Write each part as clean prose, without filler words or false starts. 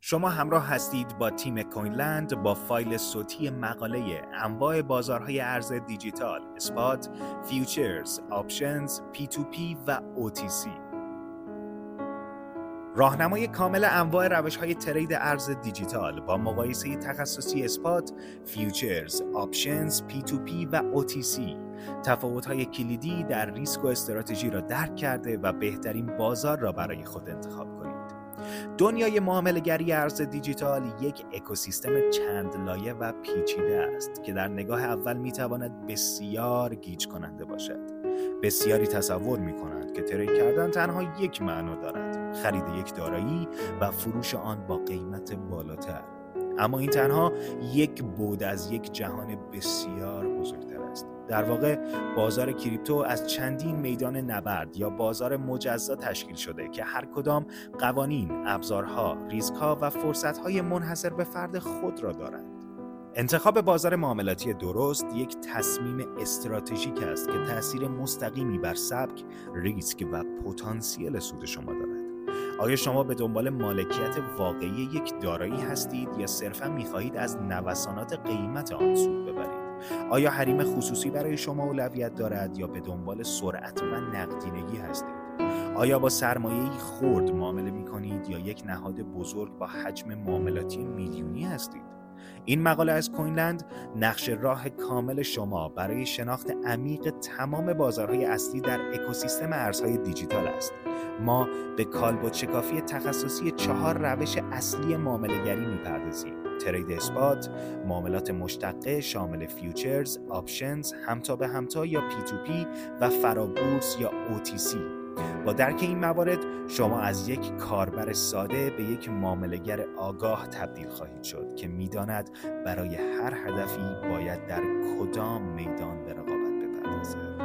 شما همراه هستید با تیم کوینلند با فایل صوتی مقاله انواع بازارهای ارز دیجیتال، اسپات، فیوچرز، آپشنز، P2P و OTC. راهنمای کامل انواع روش‌های ترید ارز دیجیتال با مقایسه تخصصی اسپات، فیوچرز، آپشنز، P2P و OTC، تفاوت‌های کلیدی در ریسک و استراتژی را درک کرده و بهترین بازار را برای خود انتخاب کنید. دنیای معامله‌گری ارز دیجیتال یک اکوسیستم چند لایه و پیچیده است که در نگاه اول می‌تواند بسیار گیج کننده باشد. بسیاری تصور می‌کنند که ترید کردن تنها یک معنا دارد: خرید یک دارایی و فروش آن با قیمت بالاتر. اما این تنها یک بعد از یک جهان بسیار بزرگتر است. در واقع بازار کریپتو از چندین میدان نبرد یا بازار مجزا تشکیل شده که هر کدام قوانین، ابزارها، ریسک‌ها و فرصت‌های منحصر به فرد خود را دارند. انتخاب بازار معاملاتی درست یک تصمیم استراتژیک است که تأثیر مستقیمی بر سبک، ریسک و پتانسیل سود شما دارد. آیا شما به دنبال مالکیت واقعی یک دارایی هستید یا صرفاً می‌خواهید از نوسانات قیمت آن سود ببرید؟ آیا حریم خصوصی برای شما اولویت دارد یا به دنبال سرعت و نقدینگی هستید؟ آیا با سرمایه‌ای خرد معامله می‌کنید یا یک نهاد بزرگ با حجم معاملاتی میلیونی هستید؟ این مقاله از کوینلند نقش راه کامل شما برای شناخت عمیق تمام بازارهای اصلی در اکوسیستم ارزهای دیجیتال است. ما به کالبد شکافی تخصصی 4 روش اصلی معامله‌گری می‌پردازیم: ترید اسپات، معاملات مشتقه شامل فیوچرز، آپشنز، همتا به همتا یا P2P و فرابورس یا OTC. با درک این موارد شما از یک کاربر ساده به یک معامله‌گر آگاه تبدیل خواهید شد که می‌داند برای هر هدفی باید در کدام میدان به رقابت بپردازد.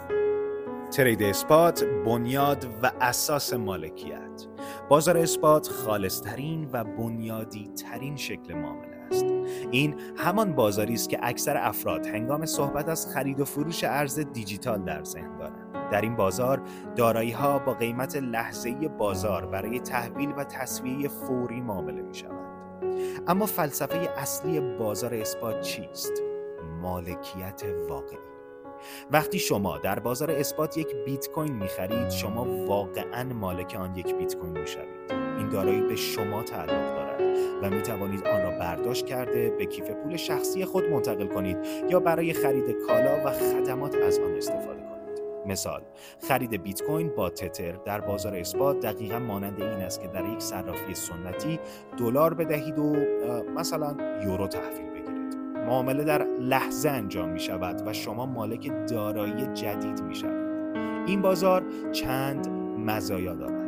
ترید اسپات بنیاد و اساس مالکیت. بازار اسپات خالص‌ترین و بنیادی ترین شکل معامله است. این همان بازاری است که اکثر افراد هنگام صحبت از خرید و فروش ارز دیجیتال در ذهن دارند. در این بازار دارایی‌ها با قیمت لحظه‌ای بازار برای تحویل و تسویه فوری معامله می‌شوند. اما فلسفه اصلی بازار اسپات چیست؟ مالکیت واقعی. وقتی شما در بازار اسپات یک بیت کوین می‌خرید، شما واقعاً مالک آن یک بیت کوین می‌شوید. این دارایی به شما تعلق دارد و می‌توانید آن را برداشت کرده به کیف پول شخصی خود منتقل کنید یا برای خرید کالا و خدمات از آن استفاده کنید. مثال: خرید بیت کوین با تتر در بازار اسپات دقیقاً مانند این است که در یک صرافی سنتی دلار بدهید و مثلا یورو تحویل بگیرید. معامله در لحظه انجام می شود و شما مالک دارایی جدید می شوید. این بازار چند مزایا دارد: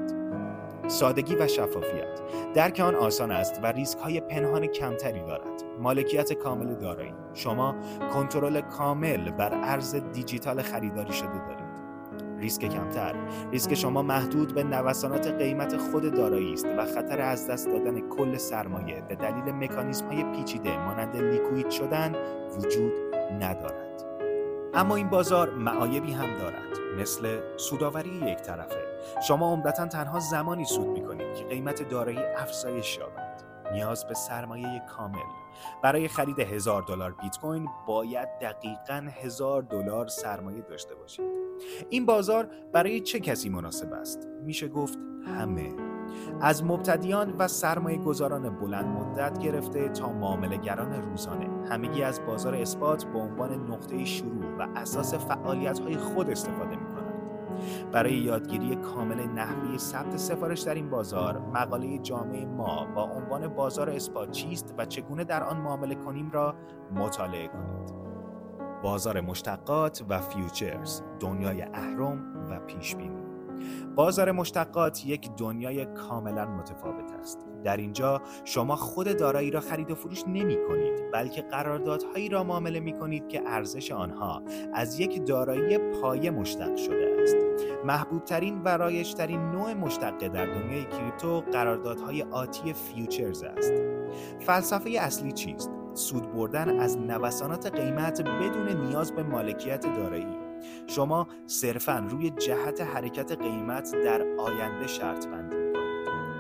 سادگی و شفافیت. درک آن آسان است و ریسک های پنهان کمتری دارد. مالکیت کامل دارایی. شما کنترل کامل بر ارز دیجیتال خریداری شده دارید. ریسک کمتر. ریسک شما محدود به نوسانات قیمت خود دارایی است و خطر از دست دادن کل سرمایه به دلیل مکانیزم‌های پیچیده مانند لیکوید شدن وجود ندارد. اما این بازار معایبی هم دارد، مثل سودآوری یک طرفه. شما عمدتاً تنها زمانی سود می‌کنید که قیمت دارایی افزایش یابد. نیاز به سرمایه کامل. برای خرید $1000 بیت کوین باید دقیقاً $1000 سرمایه داشته باشید. این بازار برای چه کسی مناسب است؟ میشه گفت همه. از مبتدیان و سرمایه گذاران بلند مدت گرفته تا معامله‌گران روزانه، همگی از بازار اسپات به عنوان نقطه شروع و اساس فعالیت‌های خود استفاده می‌کنند. برای یادگیری کامل نحوه ثبت سفارش در این بازار، مقاله جامع ما با عنوان بازار اسپات چیست و چگونه در آن معامله کنیم را مطالعه کنید. بازار مشتقات و فیوچرز، دنیای اهرم و پیشبینی. بازار مشتقات یک دنیای کاملا متفاوت است. در اینجا شما خود دارایی را خرید و فروش نمی کنید، بلکه قراردادهایی را معامله می کنید که ارزش آنها از یک دارایی پایه مشتق شده است. محبوب ترین و رایج ترین نوع مشتقه در دنیای کریپتو قراردادهای آتی فیوچرز است. فلسفه اصلی چیست؟ سود بردن از نوسانات قیمت بدون نیاز به مالکیت دارایی. شما صرفاً روی جهت حرکت قیمت در آینده شرط بندی می‌کنید.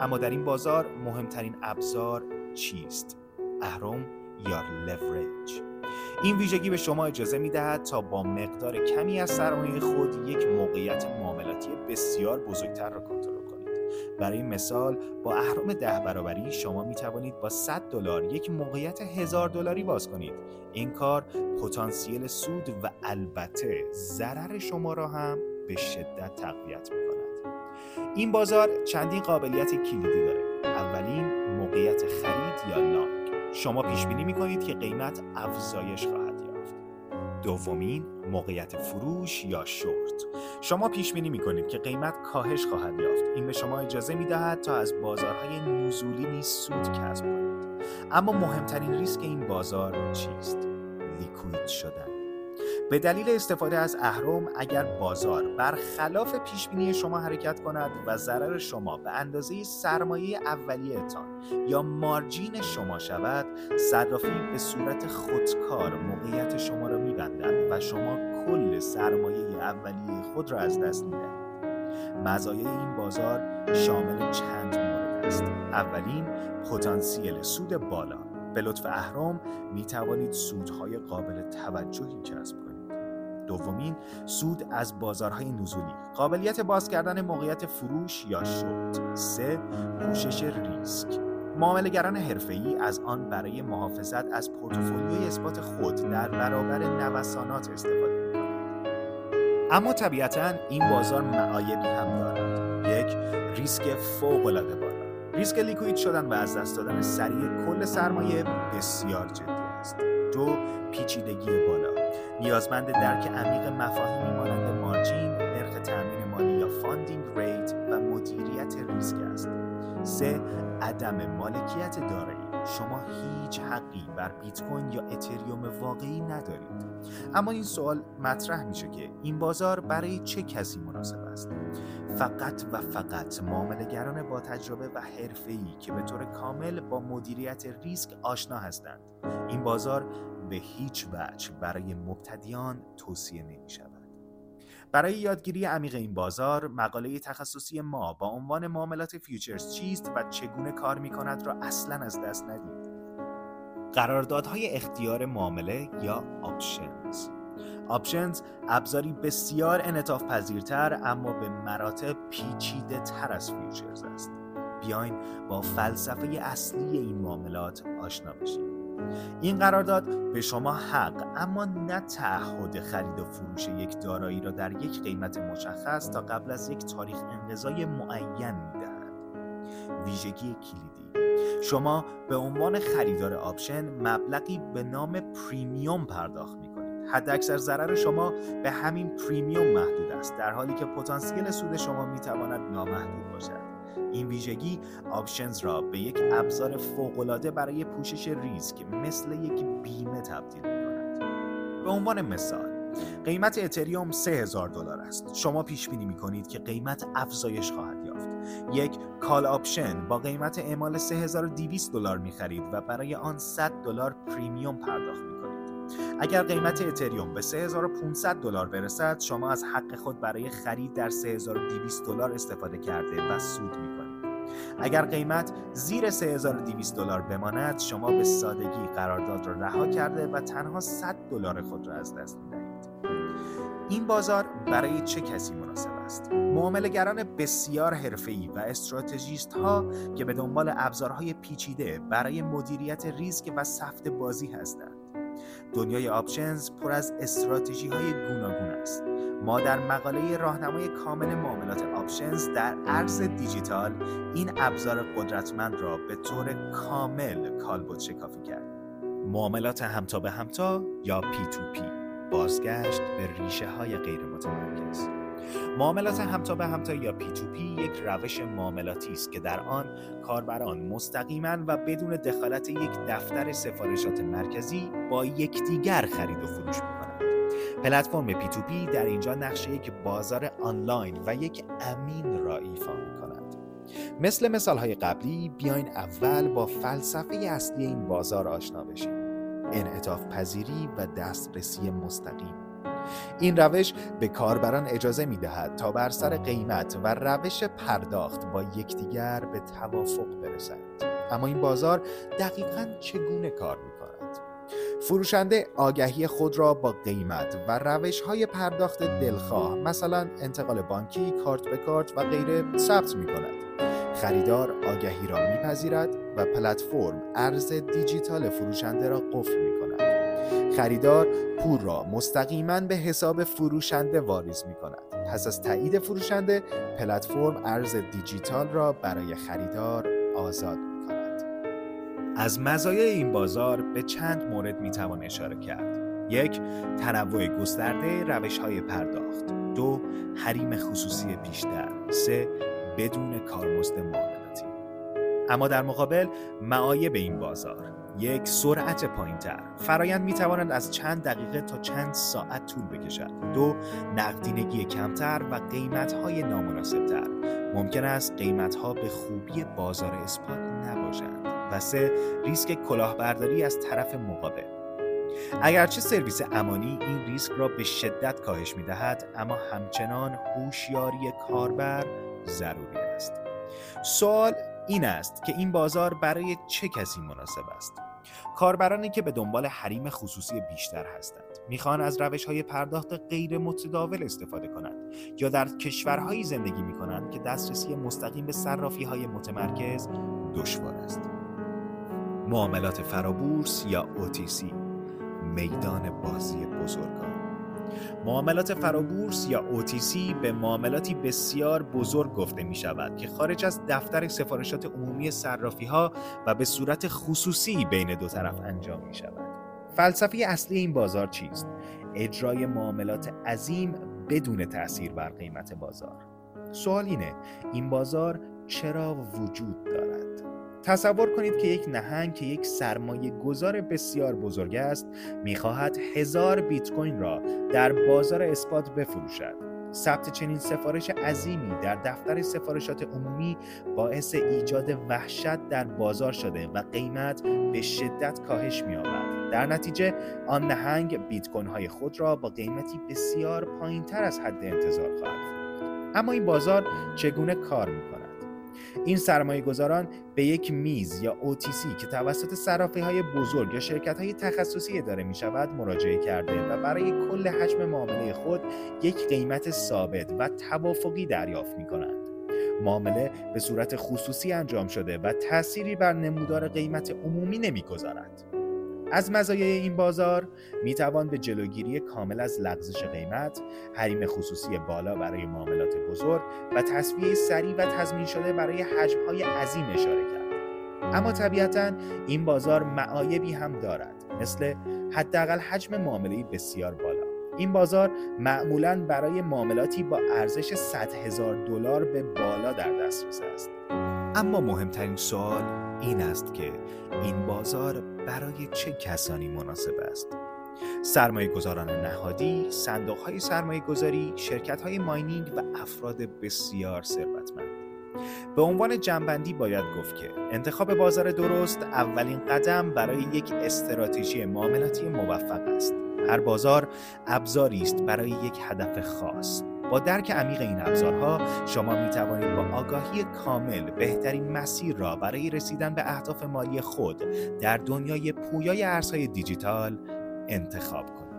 اما در این بازار مهمترین ابزار چیست؟ اهرم یا لورج؟ این ویژگی به شما اجازه می‌دهد تا با مقدار کمی از سرمایه خود یک موقعیت معاملاتی بسیار بزرگتر را کنترل کنید. برای مثال با اهرم 10 برابری شما می‌توانید با $100 یک موقعیت $1000 باز کنید. این کار پتانسیل سود و البته ضرر شما را هم به شدت تقویت می‌کند. این بازار چندین قابلیت کلیدی داره. اولین، موقعیت خرید یا لانگ. شما پیش بینی می‌کنید که قیمت افزایش خواهد یافت. دومین، موقعیت فروش یا شورت. شما پیش بینی می‌کنید که قیمت کاهش خواهد یافت. این به شما اجازه می‌دهد تا از بازارهای نزولی نیز سود کسب کنید. اما مهمترین ریسک این بازار چیست؟ لیکوید شدن. به دلیل استفاده از اهرم اگر بازار برخلاف پیشبینی شما حرکت کند و ضرر شما به اندازه سرمایه اولیه‌تان یا مارجین شما شود، صرافی به صورت خودکار موقعیت شما را می‌بندند و شما کل سرمایه اولیه خود را از دست می‌دهید. مزایای این بازار شامل چند مورد است. اولین، پتانسیل سود بالا. به لطف اهرم می توانید سودهای قابل توجهی کسب کنید. دومین، سود از بازارهای نزولی. قابلیت باز کردن موقعیت فروش یا شورت. 3. پوشش ریسک. معامله‌گران حرفه‌ای از آن برای محافظت از پورتفولیوی اثبات خود در برابر نوسانات استفاده می‌کنند. اما طبیعتاً این بازار معایبی هم دارد. 1. ریسک فوق‌العاده بالا. ریسک لیکوید شدن و از دست دادن سریع کل سرمایه بسیار جدی است. 2. پیچیدگی بالا. نیازمند درک عمیق مفاهیمی مانند مارجین، نرخ تأمین مالی یا فاندینگ ریت و مدیریت ریسک است. 3. عدم مالکیت دارایی. شما هیچ حقی بر بیت کوین یا اتریوم واقعی ندارید. اما این سوال مطرح میشه که این بازار برای چه کسی مناسب است؟ فقط و فقط معامله‌گران با تجربه و حرفه‌ای که به طور کامل با مدیریت ریسک آشنا هستند. این بازار به هیچ وجه برای مبتدیان توصیه نمی‌شود. برای یادگیری عمیق این بازار، مقاله تخصصی ما با عنوان معاملات فیوچرز چیست و چگونه کار می‌کند را اصلاً از دست ندید. قراردادهای اختیار معامله یا آپشنز. آپشنز ابزاری بسیار انعطاف پذیرتر اما به مراتب پیچیده تر از فیوچرز است. بیاین با فلسفه اصلی این معاملات آشنا بشیم. این قرارداد به شما حق اما نه تعهد خرید و فروش یک دارایی را در یک قیمت مشخص تا قبل از یک تاریخ انقضای معین می‌دهد. ویژگی کلیدی: شما به عنوان خریدار آپشن مبلغی به نام پریمیوم پرداخت می‌کنید. حداکثر ضرر شما به همین پریمیوم محدود است، در حالی که پتانسیل سود شما می‌تواند نامحدود باشد. این ویژگی آپشنز را به یک ابزار فوق‌العاده برای پوشش ریسک مثل یک بیمه تبدیل می‌کند. به عنوان مثال، قیمت اتریوم $3000 است. شما پیش بینی می‌کنید که قیمت افزایش خواهد یافت. یک کال آپشن با قیمت اعمال $3200 می‌خرید و برای آن $100 پریمیوم پرداخت می‌کنید. اگر قیمت اتریوم به $3500 برسد، شما از حق خود برای خرید در $3200 استفاده کرده و سود می‌کنید. اگر قیمت زیر $3200 بماند، شما به سادگی قرارداد را رها کرده و تنها $100 خود را از دست می‌دهید. این بازار برای چه کسی مناسب است؟ معامله‌گران بسیار حرفه‌ای و استراتژیست‌ها که به دنبال ابزارهای پیچیده برای مدیریت ریسک و سفت بازی هستند. دنیای آپشنز پر از استراتژی‌های گوناگون است. ما در مقاله راهنمای کامل معاملات آپشنز در ارز دیجیتال این ابزار قدرتمند را به طور کامل کالبد شکافی کردیم. معاملات همتا به همتا یا P2P، بازگشت به ریشه‌های غیر متمرکز. معاملات همتا به همتا یا P2P یک روش معاملاتی است که در آن کاربران مستقیما و بدون دخالت یک دفتر سفارشات مرکزی با یکدیگر خرید و فروش می‌کنند. پلتفرم P2P در اینجا نقش یک بازار آنلاین و یک امین را ایفا می‌کند. مثل مثال‌های قبلی، بیاین اول با فلسفه اصلی این بازار آشنا بشیم: انعطاف پذیری و دسترسی مستقیم. این روش به کاربران اجازه می‌دهد تا بر سر قیمت و روش پرداخت با یکدیگر به توافق برسند. اما این بازار دقیقاً چگونه کار می‌کند؟ فروشنده آگهی خود را با قیمت و روش‌های پرداخت دلخواه، مثلا انتقال بانکی، کارت به کارت و غیره ثبت می‌کند. خریدار آگهی را می‌پذیرد و پلتفرم ارز دیجیتال فروشنده را قفل می‌کند. خریدار پول را مستقیما به حساب فروشنده واریز می‌کند. پس از تایید فروشنده، پلتفرم ارز دیجیتال را برای خریدار آزاد می‌کند. از مزایای این بازار به چند مورد می‌توان اشاره کرد. 1. تنوع گسترده روش‌های پرداخت. 2. حریم خصوصی بیشتر. 3. بدون کارمزد معاملاتی. اما در مقابل معایب این بازار: 1. سرعت پایین‌تر. فرایند می‌تواند از چند دقیقه تا چند ساعت طول بکشد. 2. نقدینگی کمتر و قیمت‌های نامناسب‌تر. ممکن است قیمت‌ها به خوبی بازار اسپات نباشند. و 3. ریسک کلاهبرداری از طرف مقابل. اگرچه سرویس امانی این ریسک را به شدت کاهش می‌دهد، اما همچنان هوشیاری کاربر ضروری است. سوال این است که این بازار برای چه کسی مناسب است؟ کاربرانی که به دنبال حریم خصوصی بیشتر هستند، میخوان از روش‌های پرداخت غیر متداول استفاده کنند، یا در کشورهایی زندگی میکنند که دسترسی مستقیم به صرافی‌های متمرکز دشوار است. معاملات فرابورس یا OTC، میدان بازی بزرگان. معاملات فرابورس یا OTC به معاملاتی بسیار بزرگ گفته می شود که خارج از دفتر سفارشات عمومی صرافی‌ها و به صورت خصوصی بین دو طرف انجام می شود. فلسفه اصلی این بازار چیست؟ اجرای معاملات عظیم بدون تأثیر بر قیمت بازار. سوال اینه: این بازار چرا وجود دارد؟ تصور کنید که یک نهنگ که یک سرمایه گذار بسیار بزرگ است می‌خواهد 1000 بیت کوین را در بازار اسپات بفروشد. ثبت چنین سفارش عظیمی در دفتر سفارشات عمومی باعث ایجاد وحشت در بازار شده و قیمت به شدت کاهش می‌یابد. در نتیجه آن نهنگ بیت کوین های خود را با قیمتی بسیار پایین‌تر از حد انتظار خواهد فروخت. اما این بازار چگونه کار می‌کند؟ این سرمایه‌گذاران به یک میز یا OTC که توسط صرافی‌های بزرگ یا شرکت‌های تخصصی اداره می‌شود مراجعه کرده و برای کل حجم معامله خود یک قیمت ثابت و توافقی دریافت می‌کنند. معامله به صورت خصوصی انجام شده و تأثیری بر نمودار قیمت عمومی نمی‌گذارد. از مزایای این بازار میتوان به جلوگیری کامل از لغزش قیمت، حریم خصوصی بالا برای معاملات بزرگ و تسویه سریع و تضمین شده برای حجم‌های عظیم اشاره کرد. اما طبیعتاً این بازار معایبی هم دارد، مثل حداقل حجم معامله‌ای بسیار بالا. این بازار معمولاً برای معاملاتی با ارزش $100,000 به بالا در دسترس است. اما مهمترین سوال این است که این بازار برای چه کسانی مناسب است؟ سرمایه‌گذاران نهادی، صندوق‌های سرمایه‌گذاری، شرکت‌های ماینینگ و افراد بسیار ثروتمند. به عنوان جمع‌بندی باید گفت که انتخاب بازار درست اولین قدم برای یک استراتژی معاملاتی موفق است. هر بازار ابزاری است برای یک هدف خاص. با درک عمیق این ابزارها شما می توانید با آگاهی کامل بهترین مسیر را برای رسیدن به اهداف مالی خود در دنیای پویای ارزهای دیجیتال انتخاب کنید.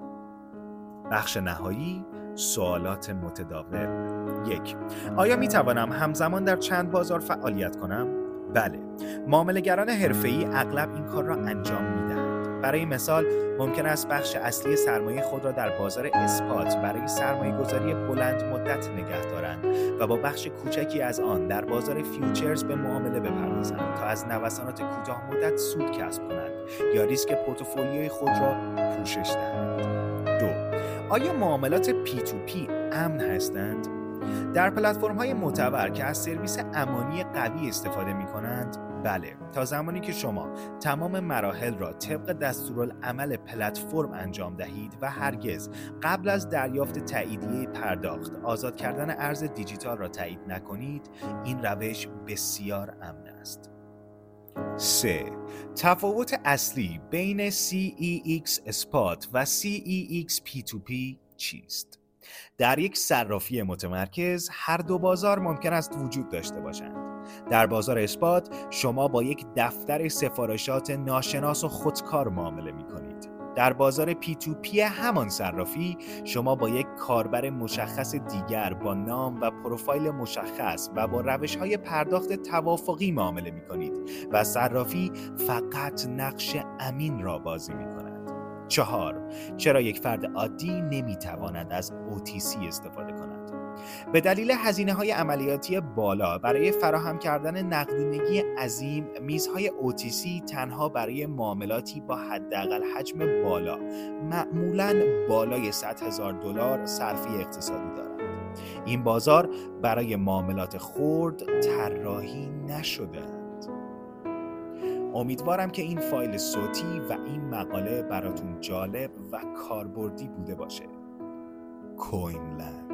بخش نهایی: سوالات متداول. 1. آیا می توانم همزمان در چند بازار فعالیت کنم؟ بله. معامله‌گران حرفه‌ای اغلب این کار را انجام می‌دهند. برای مثال ممکن است بخش اصلی سرمایه خود را در بازار اسپات برای سرمایه‌گذاری بلند مدت نگه دارند و با بخش کوچکی از آن در بازار فیوچرز به معامله بپردازند تا از نوسانات کوتاه مدت سود کسب کنند یا ریسک پورتفولیوی خود را پوشش دهند. 2. آیا معاملات P2P امن هستند؟ در پلتفرم‌های معتبر که از سرویس امانی قوی استفاده می‌کنند، بله، تا زمانی که شما تمام مراحل را طبق دستورالعمل پلتفرم انجام دهید و هرگز قبل از دریافت تاییدیه پرداخت آزاد کردن ارز دیجیتال را تایید نکنید، این روش بسیار امن است. 3. تفاوت اصلی بین CEX اسپات و CEX P2P چیست؟ در یک صرافی متمرکز هر دو بازار ممکن است وجود داشته باشند. در بازار اسپات شما با یک دفتر سفارشات ناشناس و خودکار معامله می کنید. در بازار P2P همان صرافی شما با یک کاربر مشخص دیگر با نام و پروفایل مشخص و با روش‌های پرداخت توافقی معامله می کنید و صرافی فقط نقش امین را بازی می کند. 4. چرا یک فرد عادی نمیتواند از OTC استفاده کند؟ به دلیل هزینه‌های عملیاتی بالا برای فراهم کردن نقدینگی عظیم، میزهای OTC تنها برای معاملاتی با حداقل حجم بالا، معمولاً بالای $100,000 صرفی اقتصادی دارد. این بازار برای معاملات خرد طراحی نشده. امیدوارم که این فایل صوتی و این مقاله براتون جالب و کاربردی بوده باشه. کوینلند